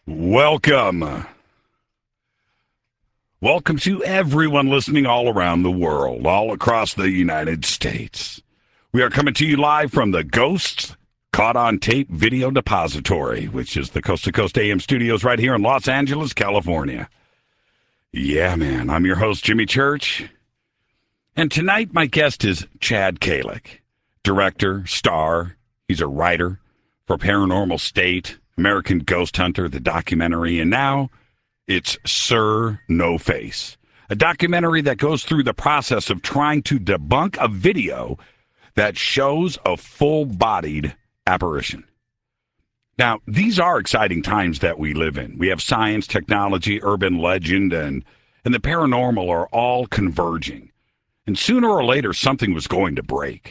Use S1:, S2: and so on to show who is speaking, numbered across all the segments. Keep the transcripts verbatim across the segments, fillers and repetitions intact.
S1: Welcome. Welcome to everyone listening all around the world, all across the United States. We are coming to you live from the Ghosts Caught on Tape Video Depository, which is the Coast to Coast A M studios right here in Los Angeles, California. Yeah, man, I'm your host, Jimmy Church. And tonight, my guest is Chad Kalick, director, star. He's a writer for Paranormal State, American Ghost Hunter, the documentary, and now it's Sir No Face, a documentary that goes through the process of trying to debunk a video that shows a full-bodied apparition. Now, these are exciting times that we live in. We have science, technology, urban legend, and, and the paranormal are all converging. And sooner or later, something was going to break.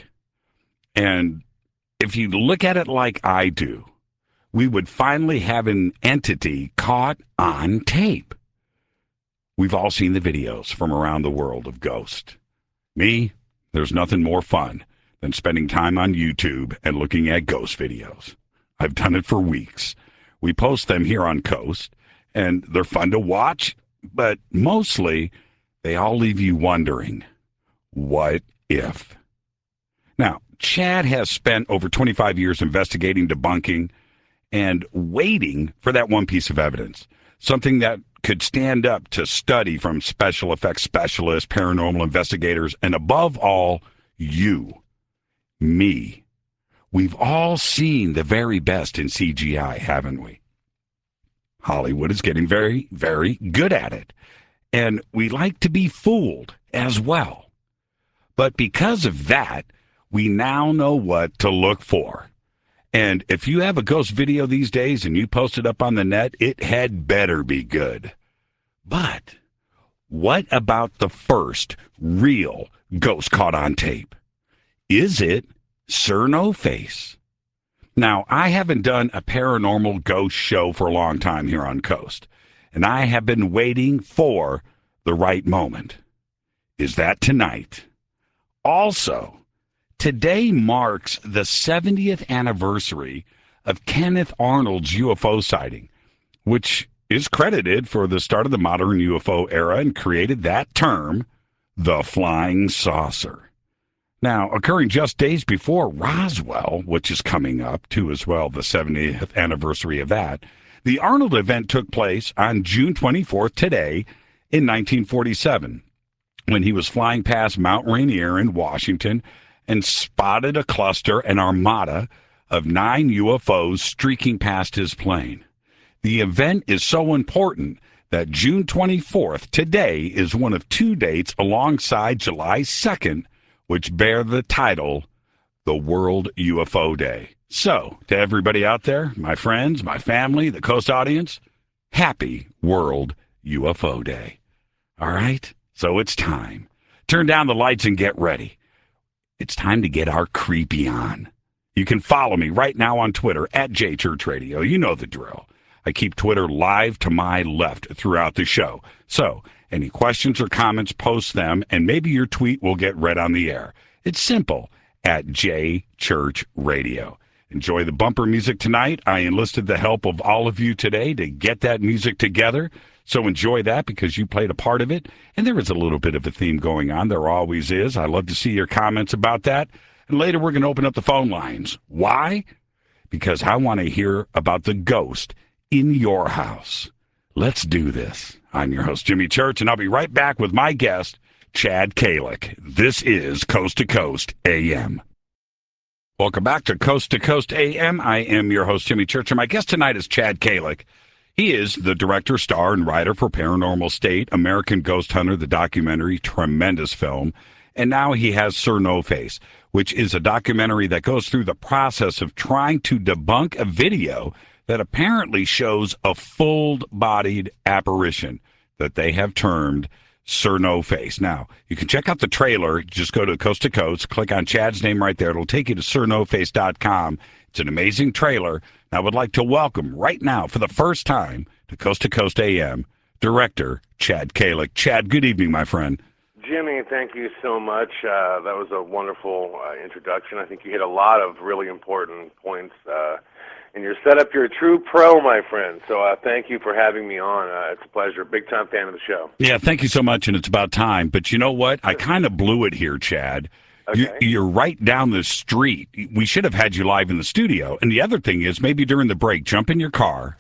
S1: And if you look at it like I do, we would finally have an entity caught on tape. We've all seen the videos from around the world of ghosts. Me, there's nothing more fun than spending time on YouTube and looking at ghost videos. I've done it for weeks. We post them here on Coast, and they're fun to watch, but mostly they all leave you wondering, what if? Now, Chad has spent over twenty-five years investigating, debunking, and waiting for that one piece of evidence, something that could stand up to study from special effects specialists, paranormal investigators, and above all, you, me. We've all seen the very best in C G I, haven't we? Hollywood is getting very, very good at it, and we like to be fooled as well. But because of that, we now know what to look for. And if you have a ghost video these days and you post it up on the net, it had better be good. But what about the first real ghost caught on tape? Is it Sir No Face? Now, I haven't done a paranormal ghost show for a long time here on Coast, and I have been waiting for the right moment. Is that tonight? Also, today marks the seventieth anniversary of Kenneth Arnold's U F O sighting, which is credited for the start of the modern U F O era and created that term, the flying saucer. Now, occurring just days before Roswell, which is coming up too as well, the seventieth anniversary of that, the Arnold event took place on June twenty-fourth, today, in nineteen forty-seven, when he was flying past Mount Rainier in Washington and spotted a cluster, an armada of nine U F Os streaking past his plane. The event is so important that June twenty-fourth, today, is one of two dates alongside July second, which bear the title, the World U F O Day. So, to everybody out there, my friends, my family, the Coast audience, happy World U F O Day. All right? So it's time. Turn down the lights and get ready. It's time to get our creepy on. You can follow me right now on Twitter at J Church Radio. You know the drill. I keep Twitter live to my left throughout the show. So, any questions or comments, post them, and maybe your tweet will get read on the air. It's simple, at J Church Radio. Enjoy the bumper music tonight. I enlisted the help of all of you today to get that music together. So enjoy that because you played a part of it. And there is a little bit of a theme going on. There always is. I love to see your comments about that. And later we're going to open up the phone lines. Why? Because I want to hear about the ghost in your house. Let's do this. I'm your host, Jimmy Church, and I'll be right back with my guest, Chad Kalick. This is Coast to Coast A M. Welcome back to Coast to Coast A M. I am your host, Jimmy Church, and my guest tonight is Chad Kalick. He is the director, star, and writer for Paranormal State, American Ghost Hunter, the documentary, tremendous film. And now he has Sir No Face, which is a documentary that goes through the process of trying to debunk a video that apparently shows a full-bodied apparition that they have termed Sir No Face. Now, you can check out the trailer. Just go to Coast to Coast, click on Chad's name right there. It'll take you to sir no face dot com. It's an amazing trailer. I would like to welcome right now, for the first time, to Coast to Coast A M, director Chad Kalick. Chad, good evening, my friend.
S2: Jimmy, thank you so much. Uh, that was a wonderful uh, introduction. I think you hit a lot of really important points uh, and you're set up. You're a true pro, my friend. So uh, thank you for having me on. Uh, it's a pleasure. Big time fan of the show.
S1: Yeah, thank you so much, and it's about time. But you know what? I kind of blew it here, Chad.
S2: Okay.
S1: You, you're right down the street. We should have had you live in the studio. And the other thing is, maybe during the break, jump in your car.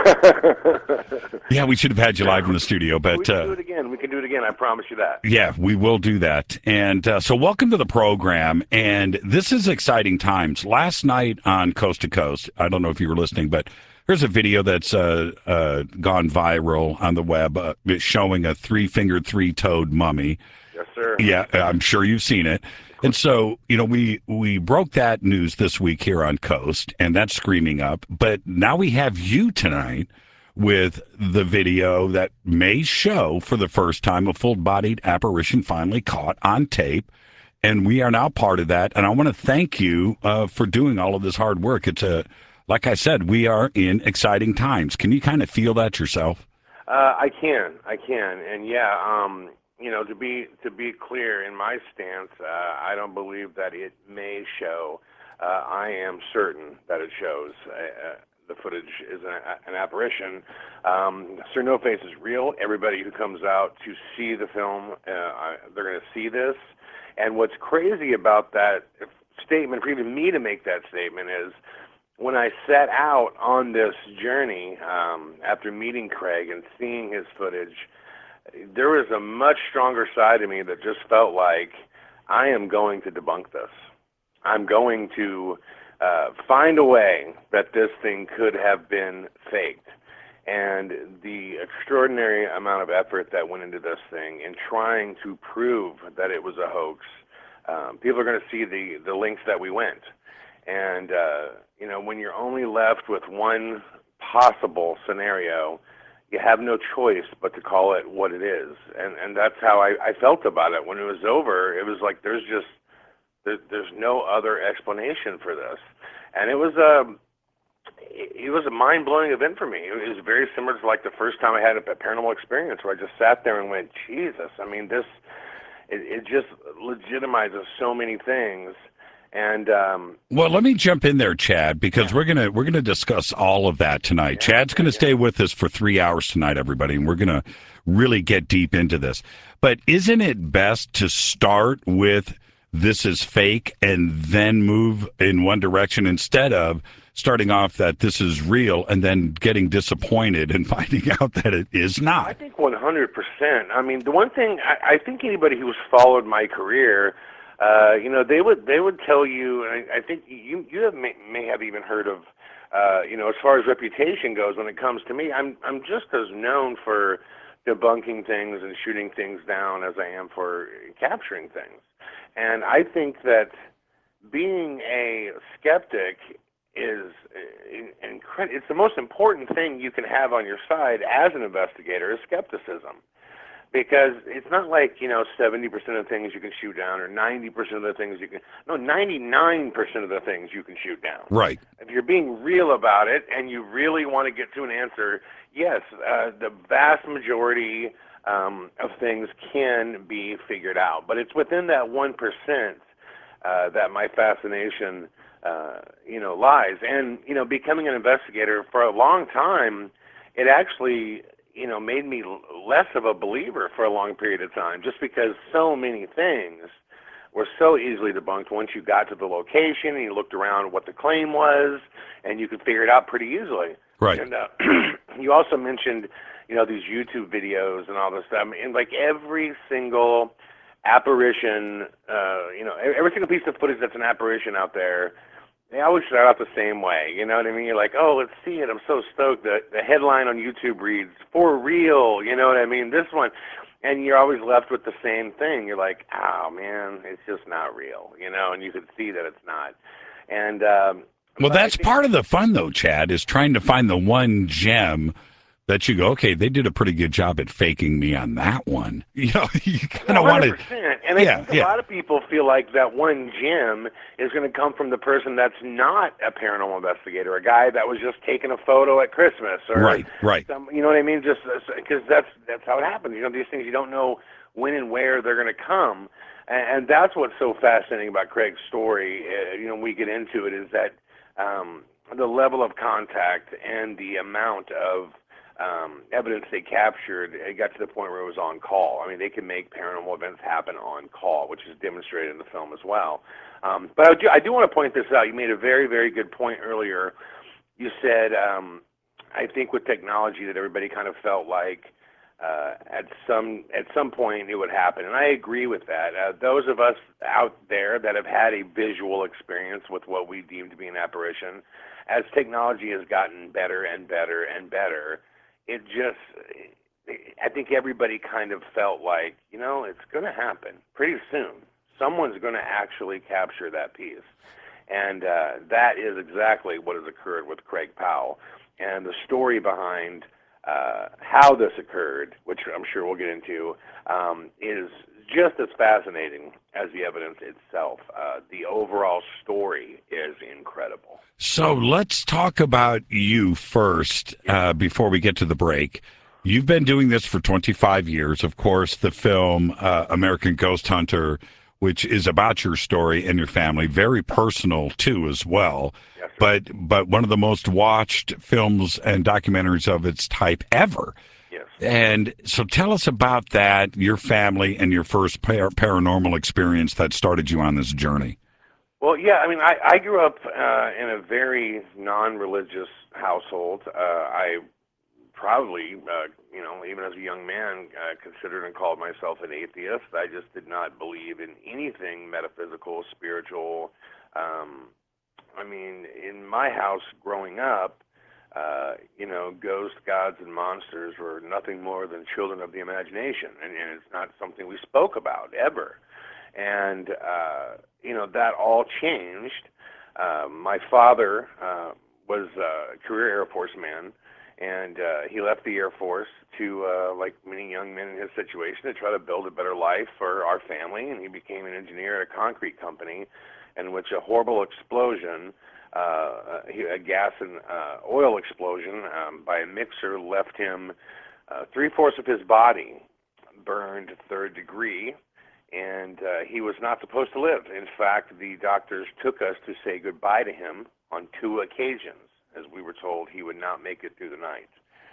S1: Yeah, we should have had you live in the studio. But
S2: we can
S1: uh,
S2: do it again. We can do it again. I promise you that.
S1: Yeah, we will do that. And uh, so welcome to the program. And this is exciting times. Last night on Coast to Coast, I don't know if you were listening, but here's a video that's uh, uh, gone viral on the web uh, showing a three-fingered, three-toed mummy.
S2: Yes, sir.
S1: Yeah, I'm sure you've seen it. And so, you know, we, we broke that news this week here on Coast, and that's screaming up. But now we have you tonight with the video that may show for the first time a full-bodied apparition finally caught on tape. And we are now part of that. And I want to thank you uh, for doing all of this hard work. It's a, like I said, we are in exciting times. Can you kind of feel that yourself?
S2: Uh, I can. I can. And yeah, um, you know, to be to be clear in my stance, uh, I don't believe that it may show. Uh, I am certain that it shows. Uh, the footage is an, an apparition. Um, Sir No Face is real. Everybody who comes out to see the film, uh, they're going to see this. And what's crazy about that statement, for even me to make that statement, is when I set out on this journey um, after meeting Craig and seeing his footage, there was a much stronger side of me that just felt like I am going to debunk this. I'm going to uh, find a way that this thing could have been faked. And the extraordinary amount of effort that went into this thing in trying to prove that it was a hoax, um, people are going to see the, the lengths that we went. And, uh, you know, when you're only left with one possible scenario, you have no choice but to call it what it is. And and that's how I, I felt about it. When it was over, it was like there's just, there, there's no other explanation for this. And it was a, it was a mind-blowing event for me. It was very similar to like the first time I had a paranormal experience where I just sat there and went, Jesus, I mean, this, it, it just legitimizes so many things. And um,
S1: well, let me jump in there, Chad, because
S2: yeah.
S1: we're gonna we're gonna discuss all of that tonight. Yeah, Chad's gonna yeah. stay with us for three hours tonight, everybody, and we're gonna really get deep into this. But isn't it best to start with this is fake and then move in one direction instead of starting off that this is real and then getting disappointed and finding out that it is not?
S2: I think one hundred percent. I mean, the one thing I, I think anybody who's followed my career. Uh, you know, they would they would tell you, and I, I think you you have, may, may have even heard of, uh, you know, as far as reputation goes when it comes to me, I'm I'm just as known for debunking things and shooting things down as I am for capturing things. And I think that being a skeptic is incredible. It's the most important thing you can have on your side as an investigator is skepticism. Because it's not like, you know, seventy percent of the things you can shoot down or ninety percent of the things you can, no, ninety-nine percent of the things you can shoot down.
S1: Right.
S2: If you're being real about it and you really want to get to an answer, yes, uh, the vast majority um, of things can be figured out. But it's within that one percent uh, that my fascination, uh, you know, lies. And, you know, becoming an investigator for a long time, it actually, you know, made me less of a believer for a long period of time, just because so many things were so easily debunked once you got to the location and you looked around what the claim was, and you could figure it out pretty easily.
S1: Right.
S2: And uh, you also mentioned, you know, these YouTube videos and all this stuff. And like every single apparition, uh, you know, every single piece of footage that's an apparition out there, they always start out the same way, you know what I mean? You're like, oh, let's see it. I'm so stoked. The, the headline on YouTube reads, for real, you know what I mean? This one. And you're always left with the same thing. You're like, oh, man, it's just not real, you know? And you can see that it's not. And um,
S1: well, that's think- part of the fun, though, Chad, is trying to find the one gem that you go, okay, they did a pretty good job at faking me on that one. You know, you kind of want to.
S2: And I
S1: yeah,
S2: think a
S1: yeah.
S2: lot of people feel like that one gem is going to come from the person that's not a paranormal investigator, a guy that was just taking a photo at Christmas, or
S1: right, right.
S2: Some, you know what I mean? Just because that's that's how it happens. You know, these things you don't know when and where they're going to come, and, and that's what's so fascinating about Craig's story. Uh, you know, when we get into it, is that. Um, the level of contact and the amount of um, evidence they captured, it got to the point where it was on call. I mean, they can make paranormal events happen on call, which is demonstrated in the film as well. Um, but I do, I do want to point this out. You made a very, very good point earlier. You said, um, I think with technology that everybody kind of felt like uh, at some at some point it would happen, and I agree with that. Uh, those of us out there that have had a visual experience with what we deem to be an apparition, as technology has gotten better and better and better, it just, I think everybody kind of felt like, you know, it's going to happen pretty soon. Someone's going to actually capture that piece. And uh, that is exactly what has occurred with Craig Powell. And the story behind uh, how this occurred, which I'm sure we'll get into, um, is just as fascinating as the evidence itself. Uh, the overall story is incredible.
S1: So let's talk about you first uh, before we get to the break. You've been doing this for twenty-five years. Of course, the film uh, American Ghost Hunter, which is about your story and your family, very personal too as well.
S2: Yes, sir.
S1: But but one of the most watched films and documentaries of its type ever.
S2: Yes.
S1: And so tell us about that, your family, and your first par- paranormal experience that started you on this journey.
S2: Well, yeah, I mean, I, I grew up uh, in a very non-religious household. Uh, I probably, uh, you know, even as a young man, uh, considered and called myself an atheist. I just did not believe in anything metaphysical, spiritual. Um, I mean, in my house growing up, uh, you know, ghosts, gods, and monsters were nothing more than children of the imagination, and, and it's not something we spoke about ever. And, uh, you know, that all changed. Uh, my father uh, was a career Air Force man, and uh, he left the Air Force to, uh, like many young men in his situation, to try to build a better life for our family, and he became an engineer at a concrete company in which a horrible explosion, uh, a gas and uh, oil explosion um, by a mixer left him uh, three-fourths of his body burned third degree, and uh, he was not supposed to live. In fact, the doctors took us to say goodbye to him on two occasions, as we were told he would not make it through the night.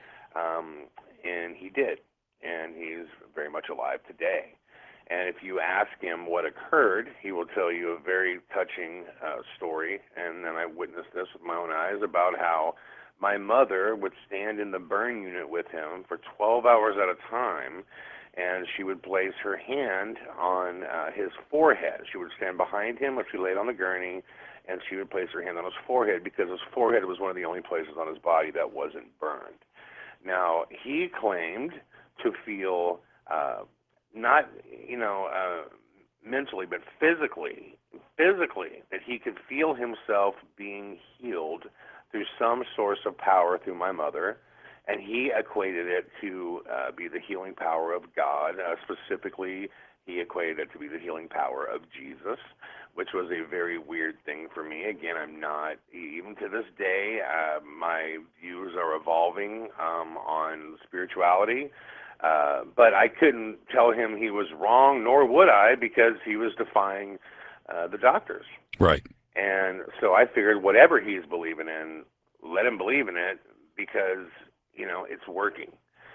S2: Um, and he did, and he's very much alive today. And if you ask him what occurred, he will tell you a very touching uh, story, and then I witnessed this with my own eyes, about how my mother would stand in the burn unit with him for twelve hours at a time, and she would place her hand on uh, his forehead. She would stand behind him if he laid on the gurney, and she would place her hand on his forehead, because his forehead was one of the only places on his body that wasn't burned. Now, he claimed to feel uh, not, you know, uh, mentally, but physically, physically, that he could feel himself being healed through some source of power through my mother, and he equated it to uh, be the healing power of God. Uh, specifically, he equated it to be the healing power of Jesus, which was a very weird thing for me. Again, I'm not, even to this day, uh, my views are evolving um, on spirituality. Uh, but I couldn't tell him he was wrong, nor would I, because he was defying uh, the doctors.
S1: Right.
S2: And so I figured whatever he's believing in, let him believe in it, because, you know, it's working.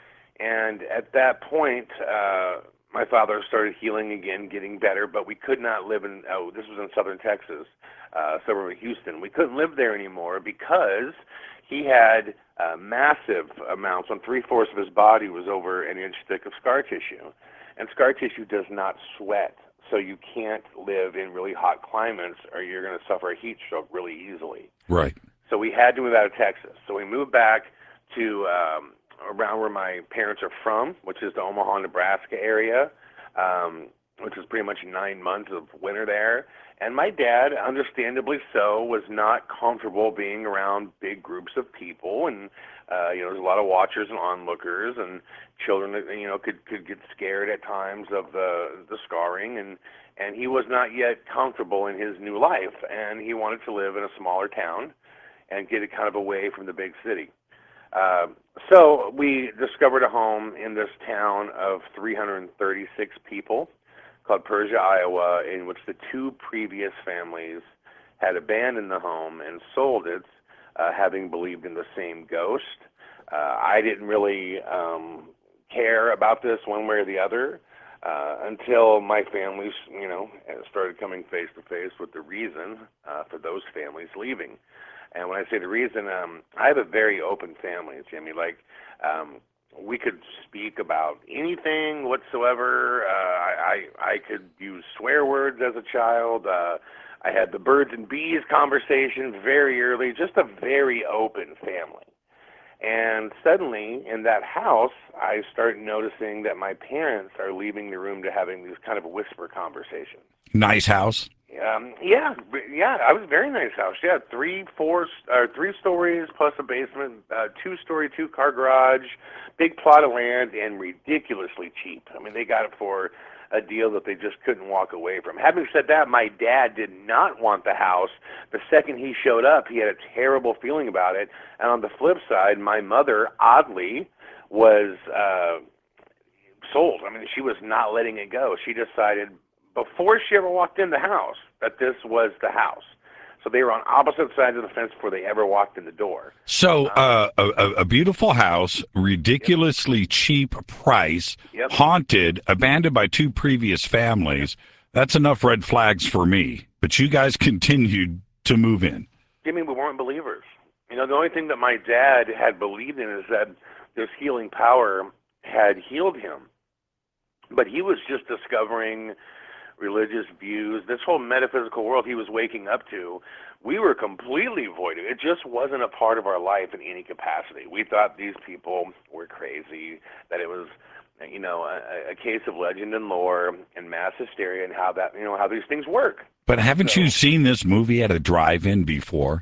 S2: And at that point, uh, my father started healing again, getting better, but we could not live in, oh, this was in southern Texas, uh, suburb of Houston. We couldn't live there anymore because he had uh, massive amounts, on three-fourths of his body was over an inch thick of scar tissue. And scar tissue does not sweat, so you can't live in really hot climates or you're going to suffer a heat stroke really easily.
S1: Right.
S2: So we had to move out of Texas. So we moved back to um, around where my parents are from, which is the Omaha, Nebraska area, um, which is pretty much nine months of winter there. And my dad, understandably so, was not comfortable being around big groups of people, and uh, you know, there's a lot of watchers and onlookers, and children, you know, could could get scared at times of the the scarring, and and he was not yet comfortable in his new life, and he wanted to live in a smaller town and get it kind of away from the big city. Uh, so we discovered a home in this town of three hundred thirty-six people called Persia, Iowa, in which the two previous families had abandoned the home and sold it uh, having believed in the same ghost. Uh, I didn't really um, care about this one way or the other uh, until my families, you know, started coming face to face with the reason uh, for those families leaving. And when I say the reason, um, I have a very open family, Jimmy. Like, um, we could speak about anything whatsoever. Uh, I, I I could use swear words as a child. Uh, I had the birds and bees conversation very early, just a very open family. And suddenly, in that house, I start noticing that my parents are leaving the room to having these kind of whisper conversations.
S1: Nice house.
S2: Um, yeah, yeah, I was a very nice house. Yeah, three, four, or three stories plus a basement, uh, two-story, two-car garage, big plot of land, and ridiculously cheap. I mean, they got it for a deal that they just couldn't walk away from. Having said that, my dad did not want the house. The second he showed up, he had a terrible feeling about it. And on the flip side, my mother, oddly, was uh, sold. I mean, she was not letting it go. She decided before she ever walked in the house that this was the house. So they were on opposite sides of the fence before they ever walked in the door.
S1: So uh, a, a beautiful house, ridiculously yep. cheap price, yep. haunted, abandoned by two previous families. That's enough red flags for me. But you guys continued to move in.
S2: Jimmy, we weren't believers. You know, the only thing that my dad had believed in is that this healing power had healed him. But he was just discovering religious views, this whole metaphysical world he was waking up to. We were completely void of it. It just wasn't a part of our life in any capacity. We thought these people were crazy, that it was, you know, a, a case of legend and lore and mass hysteria and how that, you know, how these things work.
S1: But haven't
S2: so,
S1: you seen this movie at a drive-in before?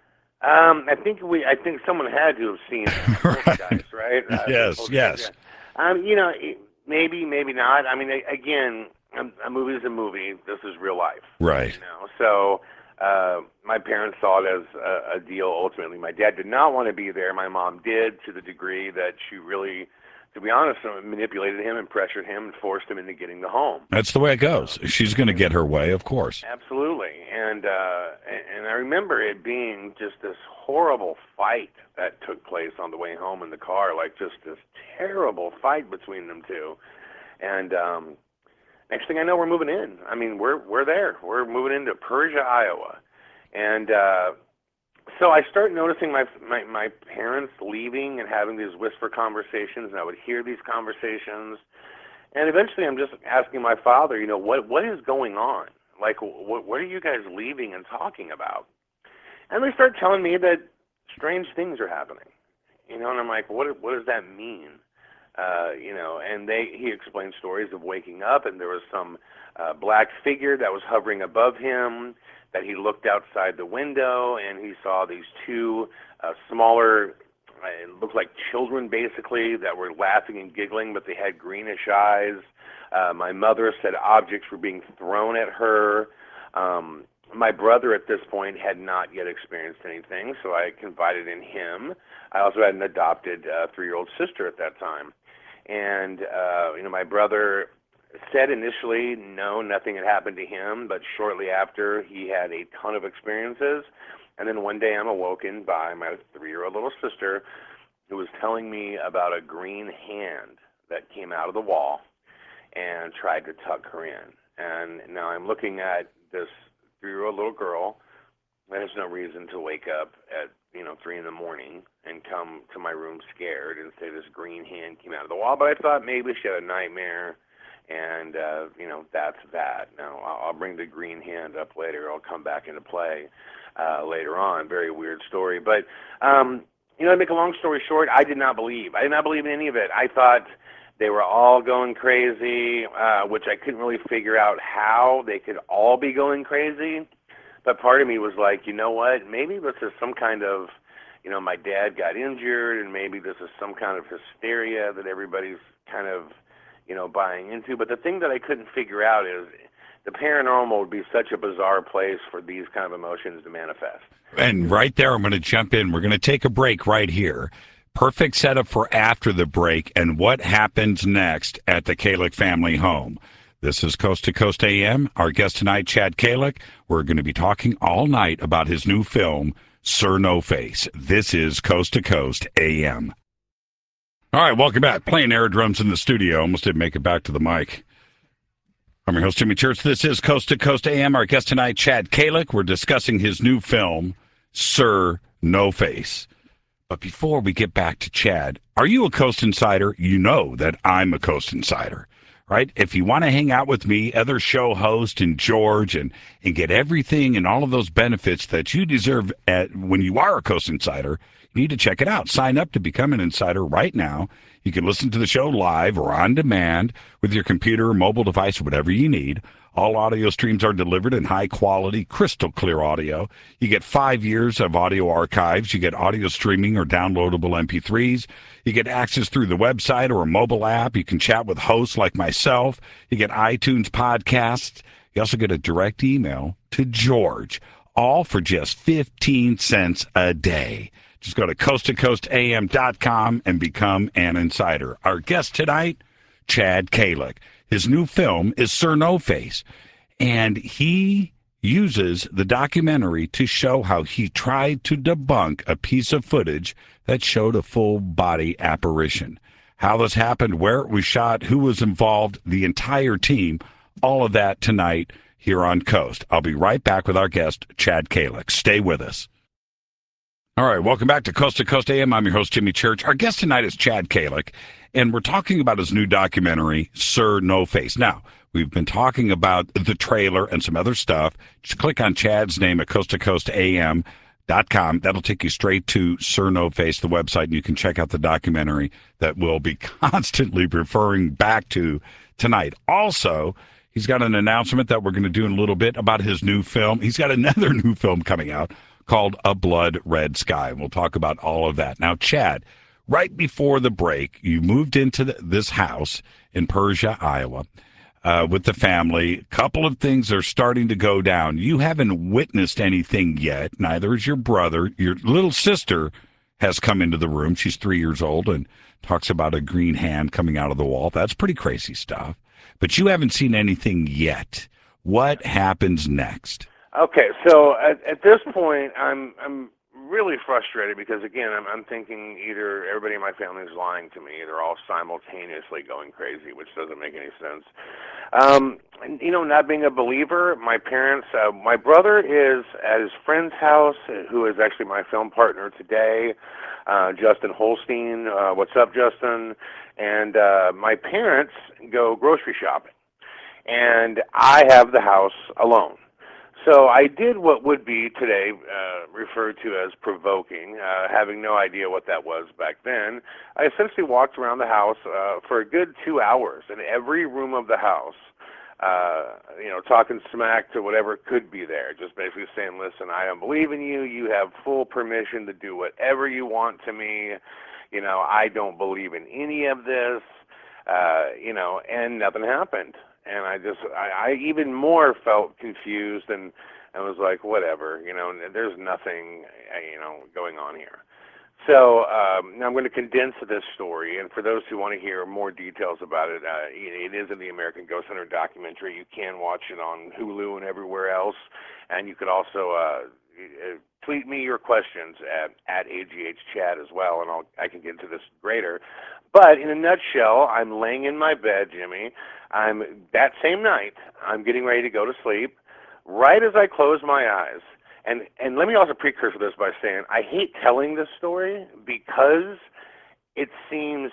S2: Um, I think we, I think someone had to have seen it.
S1: right.
S2: Guys, right? Uh,
S1: yes, yes.
S2: Um, you know, maybe, maybe not. I mean, again, a movie is a movie. This is real life.
S1: Right.
S2: You know? So uh, my parents saw it as a, a deal ultimately. My dad did not want to be there. My mom did, to the degree that she really, to be honest, manipulated him and pressured him and forced him into getting the home.
S1: That's the way it goes. She's going to get her way, of course.
S2: Absolutely. And, uh, and I remember it being just this horrible fight that took place on the way home in the car, like just this terrible fight between them two. And um next thing I know, we're moving in. I mean, we're we're there. We're moving into Persia, Iowa, and uh, so I start noticing my, my my parents leaving and having these whisper conversations, and I would hear these conversations, and eventually I'm just asking my father, you know, what what is going on? Like, what what are you guys leaving and talking about? And they start telling me that strange things are happening, you know, and I'm like, what what does that mean? Uh, you know, and they he explained stories of waking up, and there was some uh, black figure that was hovering above him, that he looked outside the window, and he saw these two uh, smaller, uh, it looked like children basically, that were laughing and giggling, but they had greenish eyes. Uh, my mother said objects were being thrown at her. Um, my brother at this point had not yet experienced anything, so I confided in him. I also had an adopted uh, three-year-old sister at that time. And, uh, you know, my brother said initially, no, nothing had happened to him, but shortly after, he had a ton of experiences. And then one day I'm awoken by my three-year-old little sister who was telling me about a green hand that came out of the wall and tried to tuck her in. And now I'm looking at this three-year-old little girl that has no reason to wake up at, you know, three in the morning and come to my room scared and say this green hand came out of the wall. But I thought maybe she had a nightmare, and, uh, you know, that's that. Now, I'll bring the green hand up later. I'll come back into play uh, later on. Very weird story. But, um, you know, to make a long story short, I did not believe. I did not believe in any of it. I thought they were all going crazy, uh, which I couldn't really figure out how they could all be going crazy. But part of me was like, you know what, maybe this is some kind of, you know, my dad got injured, and maybe this is some kind of hysteria that everybody's kind of, you know, buying into. But the thing that I couldn't figure out is the paranormal would be such a bizarre place for these kind of emotions to manifest.
S1: And right there, I'm going to jump in. We're going to take a break right here. Perfect setup for after the break and what happens next at the Kalick family home. This is Coast to Coast A M. Our guest tonight, Chad Kalick. We're going to be talking all night about his new film, Sir No Face. This is Coast to Coast A M. All right, welcome back. Playing air drums in the studio. Almost didn't make it back to the mic. I'm your host, Jimmy Church. This is Coast to Coast A M. Our guest tonight, Chad Kalick. We're discussing his new film, Sir No Face. But before we get back to Chad, are you a Coast Insider? You know that I'm a Coast Insider, right? If you want to hang out with me, other show host, and George, and, and get everything and all of those benefits that you deserve at, when you are a Coast Insider, you need to check it out. Sign up to become an insider right now. You can listen to the show live or on demand with your computer or mobile device or whatever you need. All audio streams are delivered in high-quality, crystal-clear audio. You get five years of audio archives. You get audio streaming or downloadable M P threes. You get access through the website or a mobile app. You can chat with hosts like myself. You get iTunes podcasts. You also get a direct email to George, all for just fifteen cents a day. Just go to coast to coast a m dot com and become an insider. Our guest tonight, Chad Kalick. His new film is Sir No Face, and he uses the documentary to show how he tried to debunk a piece of footage that showed a full-body apparition. How this happened, where it was shot, who was involved, the entire team, all of that tonight here on Coast. I'll be right back with our guest, Chad Kalick. Stay with us. All right, welcome back to Coast to Coast A M. I'm your host, Jimmy Church. Our guest tonight is Chad Kalick, and we're talking about his new documentary, Sir No Face. Now, we've been talking about the trailer and some other stuff. Just click on Chad's name at coast to coast a m dot com. That'll take you straight to Sir No Face, the website, and you can check out the documentary that we'll be constantly referring back to tonight. Also, he's got an announcement that we're going to do in a little bit about his new film. He's got another new film coming out called A Blood Red Sky. We'll talk about all of that. Now, Chad, right before the break, you moved into the, this house in Persia, Iowa, uh, with the family. A couple of things are starting to go down. You haven't witnessed anything yet. Neither has your brother. Your little sister has come into the room. She's three years old and talks about a green hand coming out of the wall. That's pretty crazy stuff. But you haven't seen anything yet. What happens next?
S2: Okay, so at, at this point, I'm I'm really frustrated because, again, I'm, I'm thinking either everybody in my family is lying to me, they're all simultaneously going crazy, which doesn't make any sense. Um, and, you know, not being a believer, my parents, uh, my brother is at his friend's house, who is actually my film partner today, uh, Justin Holstein. Uh, what's up, Justin? And uh, my parents go grocery shopping, and I have the house alone. So I did what would be today uh, referred to as provoking, uh, having no idea what that was back then. I essentially walked around the house uh, for a good two hours in every room of the house, uh, you know, talking smack to whatever could be there, just basically saying, listen, I don't believe in you. You have full permission to do whatever you want to me. You know, I don't believe in any of this, uh, you know, and nothing happened. And I just, I, I even more felt confused and, and was like, whatever, you know, there's nothing, you know, going on here. So um, now I'm going to condense this story, and for those who want to hear more details about it, uh, it is in the American Ghost Hunter documentary. You can watch it on Hulu and everywhere else, and you could also uh, tweet me your questions at, at A G H Chat as well, and I'll, I can get into this greater. But in a nutshell, I'm laying in my bed, Jimmy. I'm that same night, I'm getting ready to go to sleep. Right as I close my eyes, and, and let me also precursor this by saying I hate telling this story because it seems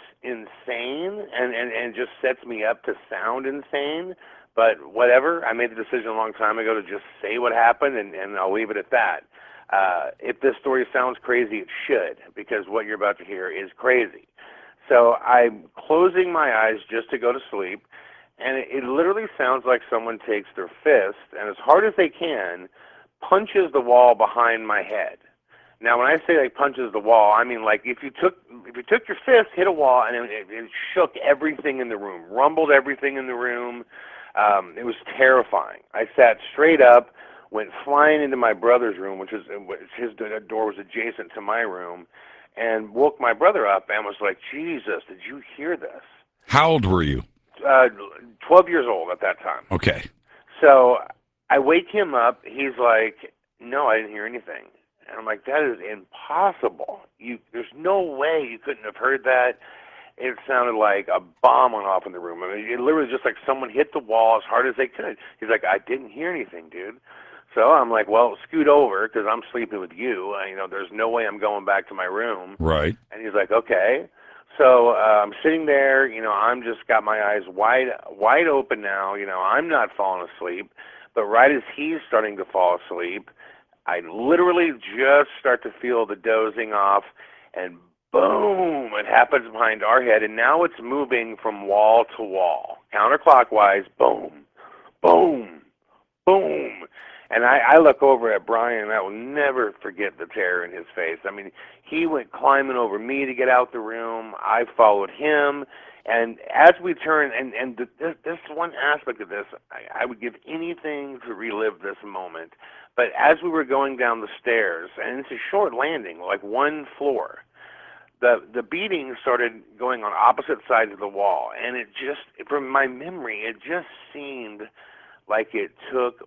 S2: insane and, and, and just sets me up to sound insane. But whatever, I made the decision a long time ago to just say what happened, and, and I'll leave it at that. Uh, if this story sounds crazy, it should, because what you're about to hear is crazy. So I'm closing my eyes just to go to sleep, and it, it literally sounds like someone takes their fist, and as hard as they can, punches the wall behind my head. Now, when I say like punches the wall, I mean like if you took if you took your fist, hit a wall, and it, it shook everything in the room, rumbled everything in the room. Um, it was terrifying. I sat straight up, went flying into my brother's room, which is which his door was adjacent to my room, and woke my brother up and was like, Jesus, did you hear this?
S1: How old were you?
S2: Uh, twelve years old at that time.
S1: Okay.
S2: So I wake him up. He's like, no, I didn't hear anything. And I'm like, that is impossible. You, there's no way you couldn't have heard that. It sounded like a bomb went off in the room. I mean, it literally just like someone hit the wall as hard as they could. He's like, I didn't hear anything, dude. So I'm like, well, scoot over because I'm sleeping with you. I, you know, there's no way I'm going back to my room.
S1: Right.
S2: And he's like, okay. So uh, I'm sitting there. You know, I'm just got my eyes wide, wide open now. You know, I'm not falling asleep. But right as he's starting to fall asleep, I literally just start to feel the dozing off, and boom, it happens behind our head, and now it's moving from wall to wall, counterclockwise, boom, boom, boom. And I, I look over at Brian, and I will never forget the terror in his face. I mean, he went climbing over me to get out the room. I followed him. And as we turn, and, and this, this one aspect of this, I, I would give anything to relive this moment. But as we were going down the stairs, and it's a short landing, like one floor, the the beating started going on opposite sides of the wall. And it just, from my memory, it just seemed like it took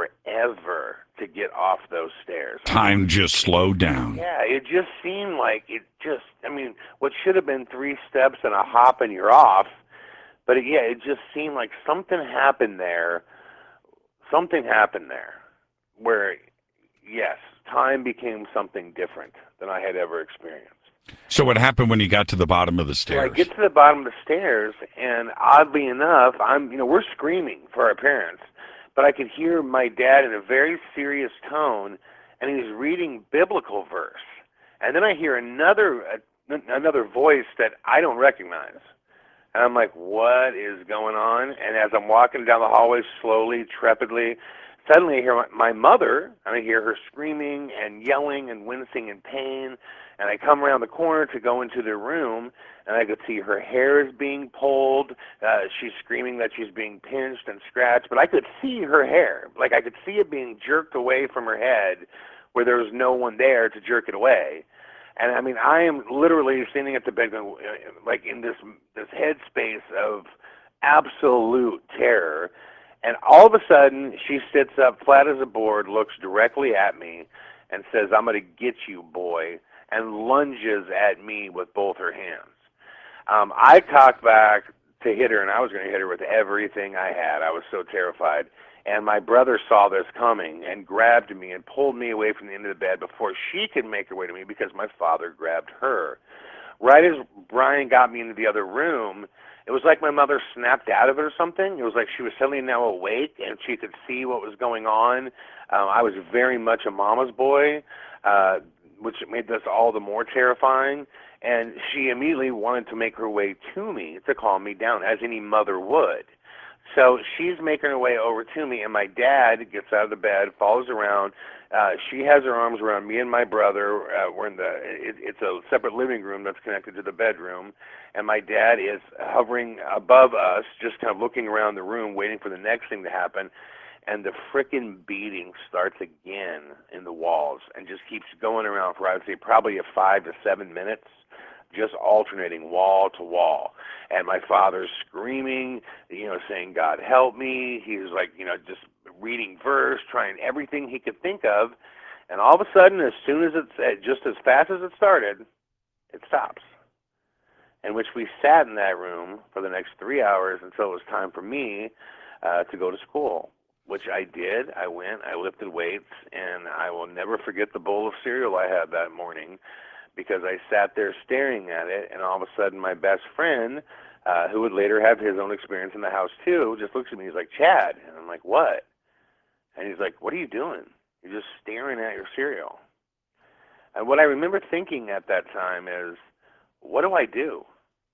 S2: forever to get off those stairs.
S1: Time just slowed down.
S2: Yeah, it just seemed like it just, I mean, what should have been three steps and a hop and you're off, but it, yeah, it just seemed like something happened there, something happened there where, yes, time became something different than I had ever experienced.
S1: So what happened when you got to the bottom of the stairs?
S2: So I get to the bottom of the stairs, and oddly enough, I'm, you know, we're screaming for our parents, but I could hear my dad in a very serious tone, and he was reading biblical verse. And then I hear another uh, another voice that I don't recognize. And I'm like, what is going on? And as I'm walking down the hallway slowly, trepidly, suddenly I hear my, my mother, and I hear her screaming and yelling and wincing in pain. And I come around the corner to go into the room, and I could see her hair is being pulled. Uh, she's screaming that she's being pinched and scratched, but I could see her hair. Like I could see it being jerked away from her head where there was no one there to jerk it away. And I mean, I am literally standing at the bed going, like in this this headspace of absolute terror. And all of a sudden, she sits up flat as a board, looks directly at me, and says, I'm going to get you, boy, and lunges at me with both her hands. Um, I cocked back to hit her, and I was going to hit her with everything I had. I was so terrified. And my brother saw this coming and grabbed me and pulled me away from the end of the bed before she could make her way to me because my father grabbed her. Right as Brian got me into the other room, it was like my mother snapped out of it or something. It was like she was suddenly now awake and she could see what was going on. Um, I was very much a mama's boy, uh, which made this all the more terrifying. And she immediately wanted to make her way to me to calm me down, as any mother would. So she's making her way over to me, and my dad gets out of the bed, follows around. Uh, she has her arms around me and my brother. Uh, we're in the, it, it's a separate living room that's connected to the bedroom, and my dad is hovering above us, just kind of looking around the room, waiting for the next thing to happen. And the frickin' beating starts again in the walls and just keeps going around for, I would say, probably a five to seven minutes. Just alternating wall to wall. And my father's screaming, you know, saying, God help me. He was like, you know, just reading verse, trying everything he could think of. And all of a sudden, as soon as it's, just as fast as it started, it stops. In which we sat in that room for the next three hours until it was time for me uh, to go to school, which I did. I went, I lifted weights, and I will never forget the bowl of cereal I had that morning, because I sat there staring at it, and all of a sudden my best friend, uh, who would later have his own experience in the house too, just looks at me. He's like, Chad. And I'm like, what? And he's like, what are you doing? You're just staring at your cereal. And what I remember thinking at that time is, what do I do?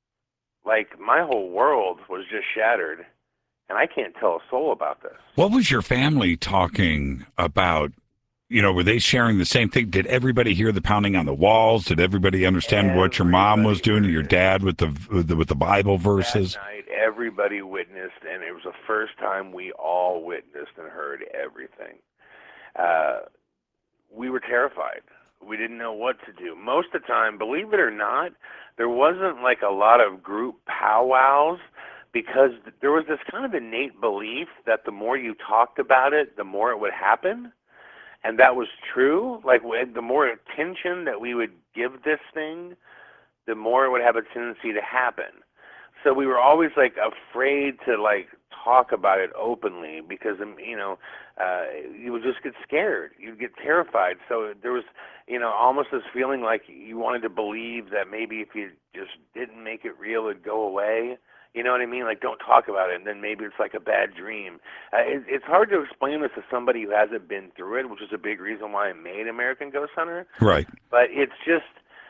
S2: Like, my whole world was just shattered, and I can't tell a soul about this.
S1: What was your family talking about? You know, were they sharing the same thing? Did everybody hear the pounding on the walls? Did everybody understand
S2: everybody
S1: what your mom was doing, and your dad with the with the, with the Bible verses?
S2: That night, everybody witnessed, and it was the first time we all witnessed and heard everything. Uh, we were terrified. We didn't know what to do. Most of the time, believe it or not, there wasn't like a lot of group powwows, because there was this kind of innate belief that the more you talked about it, the more it would happen. and that was true, like the more attention that we would give this thing, the more it would have a tendency to happen. So we were always like afraid to like talk about it openly because, you know, uh, you would just get scared. You'd get terrified. So there was, you know, almost this feeling like you wanted to believe that maybe if you just didn't make it real, it'd go away. You know what I mean? Like, don't talk about it, and then maybe it's like a bad dream. Uh, it, it's hard to explain this to somebody who hasn't been through it, which is a big reason why I made American Ghost Hunter.
S1: Right.
S2: But it's just,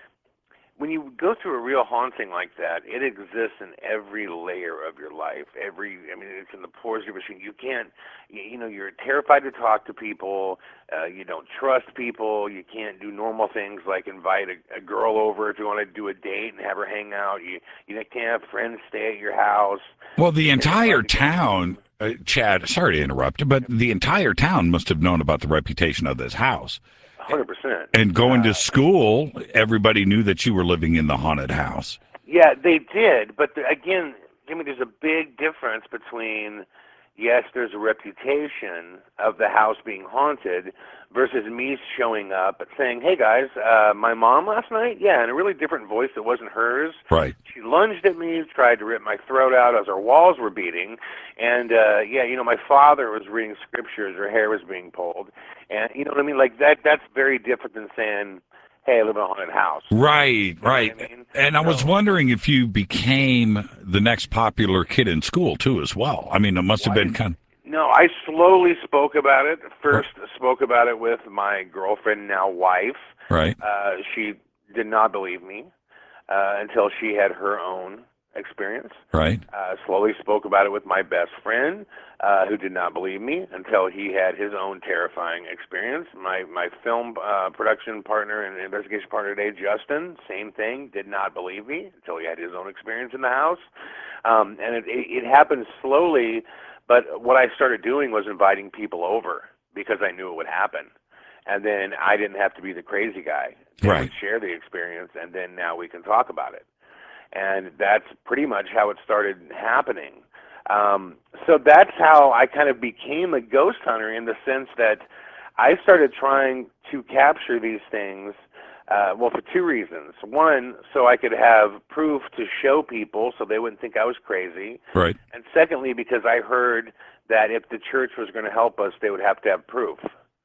S2: when you go through a real haunting like that, it exists in every layer of your life. Every, I mean, it's in the pores of your machine. You can't, you, you know, you're terrified to talk to people. Uh, you don't trust people. You can't do normal things like invite a, a girl over if you want to do a date and have her hang out. You, you can't have friends stay at your house.
S1: Well, the entire town, uh, Chad, sorry to interrupt, but the entire town must have known about the reputation of this house.
S2: one hundred percent.
S1: And going
S2: uh,
S1: to school, everybody knew that you were living in the haunted house.
S2: Yeah, they did. But the, again, Jimmy, there's a big difference between, yes, there's a reputation of the house being haunted versus me showing up and saying, hey, guys, uh, my mom last night? Yeah, in a really different voice that wasn't hers.
S1: Right.
S2: She lunged at me, tried to rip my throat out as our walls were beating. And, uh, yeah, you know, my father was reading scriptures, her hair was being pulled. And, you know what I mean? Like, that that's very different than saying, hey, I live in a haunted house.
S1: Right,
S2: you know
S1: right.
S2: I mean?
S1: And I was
S2: so,
S1: wondering if you became the next popular kid in school, too, as well. I mean, it must have been kind of...
S2: No, I slowly spoke about it. First, right. spoke about it with my girlfriend, now wife.
S1: Right.
S2: Uh, she did not believe me uh, until she had her own experience.
S1: Right.
S2: Uh, slowly spoke about it with my best friend, uh, who did not believe me until he had his own terrifying experience. My my film uh, production partner and investigation partner today, Justin, same thing, did not believe me until he had his own experience in the house. Um, and it, it, it happened slowly. But what I started doing was inviting people over because I knew it would happen. And then I didn't have to be the crazy guy. They
S1: right.
S2: would share the experience, and then now we can talk about it. And that's pretty much how it started happening. Um, so that's how I kind of became a ghost hunter, in the sense that I started trying to capture these things, uh, well, for two reasons. One, so I could have proof to show people so they wouldn't think I was crazy.
S1: Right.
S2: And secondly, because I heard that if the church was going to help us, they would have to have proof.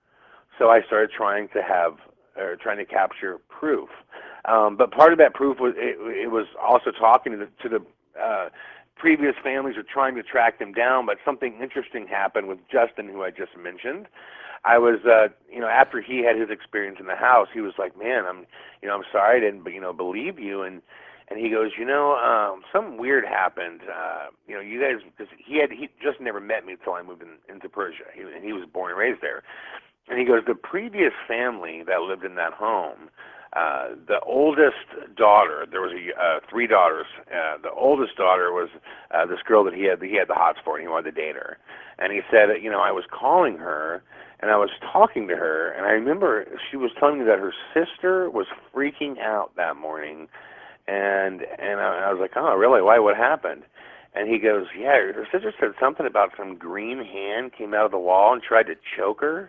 S2: So I started trying to have, or trying to capture proof. Um, but part of that proof was it, it was also talking to the, to the uh, previous families, or trying to track them down. But something interesting happened with Justin, who I just mentioned. I was, uh, you know, after he had his experience in the house, he was like, "Man, I'm, you know, I'm sorry I didn't, you know, believe you." And and he goes, "You know, um, something weird happened. Uh, you know, you guys, because he had he just never met me until I moved in, into Persia, he, and he was born and raised there." And he goes, "The previous family that lived in that home, uh, the oldest daughter, there was a, uh, three daughters. Uh, the oldest daughter was uh, this girl that he had he had the hots for, and he wanted to date her. And he said, you know, I was calling her, and I was talking to her, and I remember she was telling me that her sister was freaking out that morning, and and I, I was like, oh, really? Why? What happened?" And he goes, "Yeah, her sister said something about some green hand came out of the wall and tried to choke her."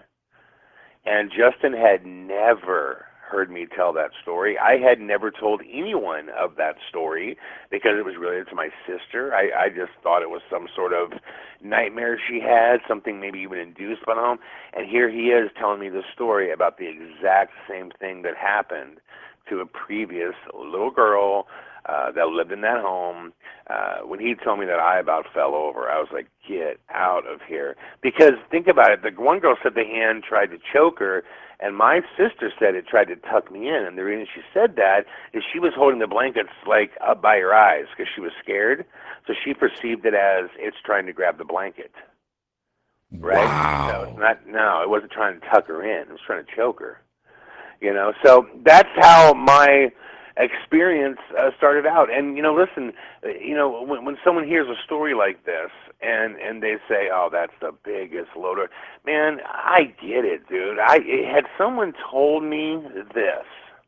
S2: And Justin had never heard me tell that story. I had never told anyone of that story because it was related to my sister. I, I just thought it was some sort of nightmare she had, something maybe even induced by the home. And here he is telling me this story about the exact same thing that happened to a previous little girl uh, that lived in that home. Uh, when he told me that, I about fell over. I was like, get out of here. Because think about it. The one girl said the hand tried to choke her, and my sister said it tried to tuck me in. And the reason she said that is she was holding the blankets like up by her eyes because she was scared. So she perceived it as it's trying to grab the blanket. Right?
S1: Wow.
S2: So it's not, no, it wasn't trying to tuck her in. It was trying to choke her. You know, so that's how my experience uh, started out. And, you know, listen, you know, when, when someone hears a story like this and, and they say, oh, that's the biggest loader, man, I get it, dude. I had someone told me this,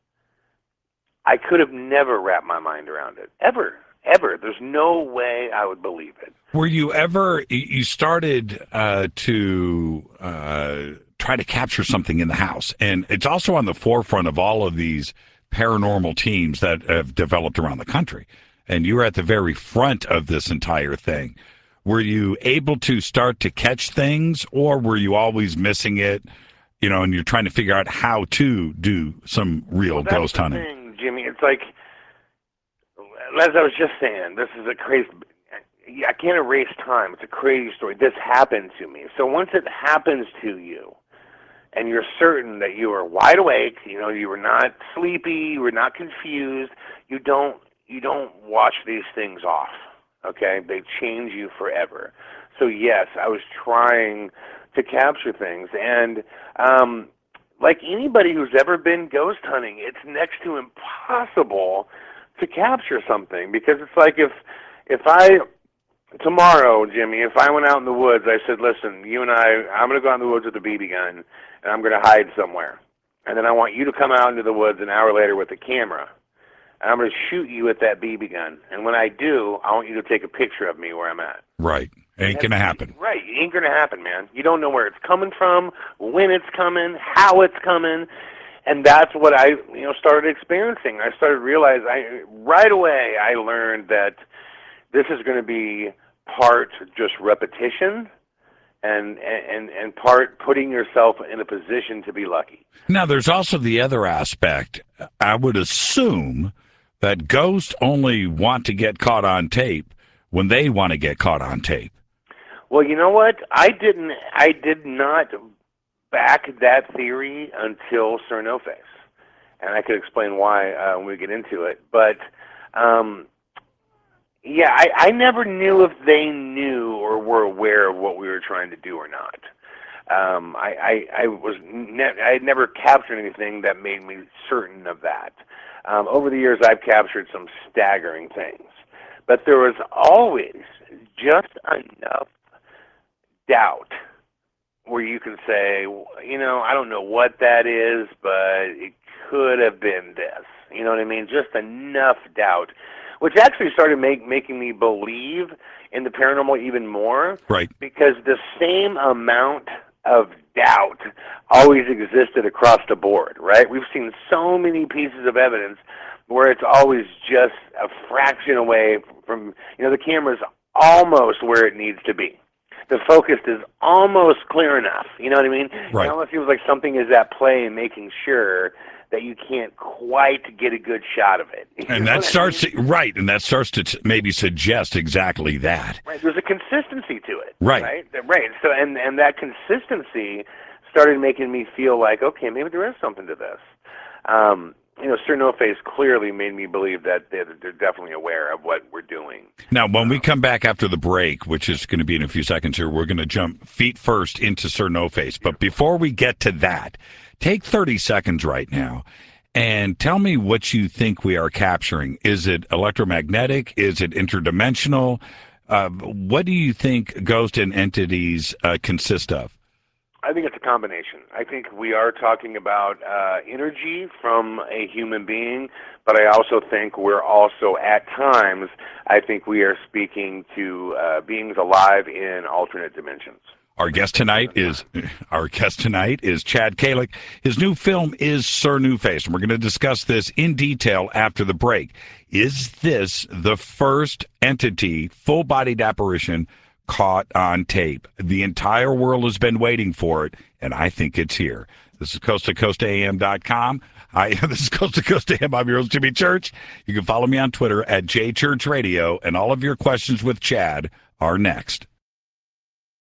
S2: I could have never wrapped my mind around it, ever, ever. There's no way I would believe it.
S1: Were you ever, you started uh, to uh, try to capture something in the house. And it's also on the forefront of all of these paranormal teams that have developed around the country. And you were at the very front of this entire thing. Were you able to start to catch things, or were you always missing it, you know, and you're trying to figure out how to do some real
S2: well,
S1: ghost hunting?
S2: That's the thing, Jimmy. It's like, as I was just saying, this is a crazy, I can't erase time. It's a crazy story. This happened to me. So once it happens to you, and you're certain that you are wide awake, you know, you were not sleepy, you were not confused, you don't, you don't wash these things off. Okay, they change you forever. So yes, I was trying to capture things, and um, like anybody who's ever been ghost hunting, it's next to impossible to capture something, because it's like if if I tomorrow, Jimmy, if I went out in the woods, I said, listen, you and I, I'm going to go out in the woods with a B B gun, and I'm going to hide somewhere, and then I want you to come out into the woods an hour later with a camera. And I'm going to shoot you with that B B gun. And when I do, I want you to take a picture of me where I'm at.
S1: Right. Ain't going to happen.
S2: Right. It ain't going to happen, man. You don't know where it's coming from, when it's coming, how it's coming. And that's what I, you know, started experiencing. I started realizing, I, right away, I learned that this is going to be part just repetition and, and, and part putting yourself in a position to be lucky.
S1: Now, there's also the other aspect. I would assume that ghosts only want to get caught on tape when they want to get caught on tape.
S2: Well, you know what? I didn't. I did not back that theory until Sir No Face, and I could explain why uh, when we get into it. But um, yeah, I, I never knew if they knew or were aware of what we were trying to do or not. Um, I, I, I was ne- I had never captured anything that made me certain of that. Um, over the years, I've captured some staggering things, but there was always just enough doubt where you can say, you know, I don't know what that is, but it could have been this. You know what I mean? Just enough doubt, which actually started make, making me believe in the paranormal even more.
S1: Right.
S2: Because the same amount of doubt always existed across the board, right? We've seen so many pieces of evidence where it's always just a fraction away from, you know, the camera's almost where it needs to be. The focus is almost clear enough, you know what I mean?
S1: Right.
S2: It almost feels like something is at play and making sure that you can't quite get a good shot of it. You
S1: and that starts I mean? to, right, and that starts to t- maybe suggest exactly that.
S2: Right, there's a consistency to it.
S1: Right.
S2: Right, right. So, and, and that consistency started making me feel like, okay, maybe there is something to this. Um, you know, Sir No Face clearly made me believe that they're, they're definitely aware of what we're doing.
S1: Now, when we come back after the break, which is going to be in a few seconds here, we're going to jump feet first into Sir No Face. But before we get to that, take thirty seconds right now and tell me what you think we are capturing. Is it electromagnetic? Is it interdimensional? Uh, what do you think ghost and entities uh, consist of?
S2: I think it's a combination. I think we are talking about uh, energy from a human being, but I also think we're also, at times, I think we are speaking to uh, beings alive in alternate dimensions.
S1: Our guest tonight is our guest tonight is Chad Kalick. His new film is Sir No Face, and we're going to discuss this in detail after the break. Is this the first entity, full-bodied apparition, caught on tape? The entire world has been waiting for it, and I think it's here. This is coast to coast A M dot com. I, this is Coast to Coast A M. I'm your host, Jimmy Church. You can follow me on Twitter at J Church Radio, and all of your questions with Chad are next.